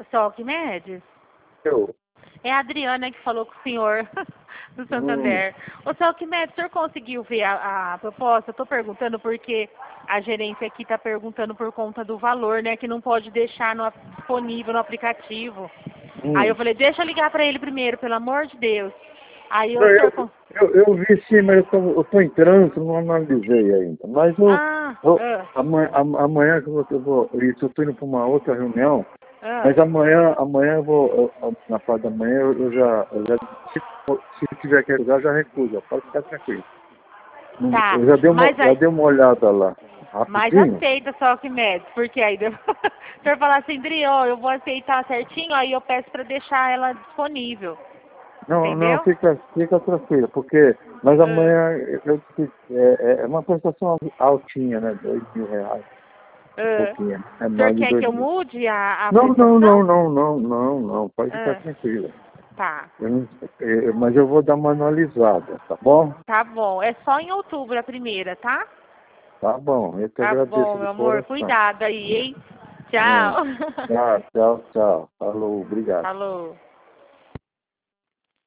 Só Arquimedes? Eu. É a Adriana que falou com o senhor do Santander. Ô, seu Arquimedes, o senhor conseguiu ver a proposta? Eu tô perguntando porque a gerência aqui tá perguntando por conta do valor, né? Que não pode deixar disponível no aplicativo. Aí eu falei, deixa eu ligar pra ele primeiro, pelo amor de Deus. Aí Não, eu... eu vi sim, mas eu tô em trânsito, não analisei ainda. Mas amanhã que eu vou. Isso, eu tô indo para uma outra reunião. Mas amanhã eu vou. Na parte da manhã eu já se tiver que lugar, eu já recuso. Pode ficar tranquilo. Tá, Eu já dei uma olhada lá. Mas Rapidinho. aceita só Arquimedes, porque aí o senhor falar assim, Dri, ó, eu vou aceitar certinho, aí eu peço pra deixar ela disponível. Não, entendeu? fica tranquilo, porque mas amanhã é uma prestação altinha, né? R$ 2.000. Um pouquinho. É O senhor mais de quer que eu 2.000. mude a Não, prestação? não. Pode ficar tranquilo. Tá. Mas eu vou dar uma analisada, tá bom? Tá bom. É só em outubro a primeira, tá? Tá bom, eu te Tá agradeço bom, de meu amor. coração. Cuidado aí, hein? Tchau. Tchau. Falou, obrigado. Falou.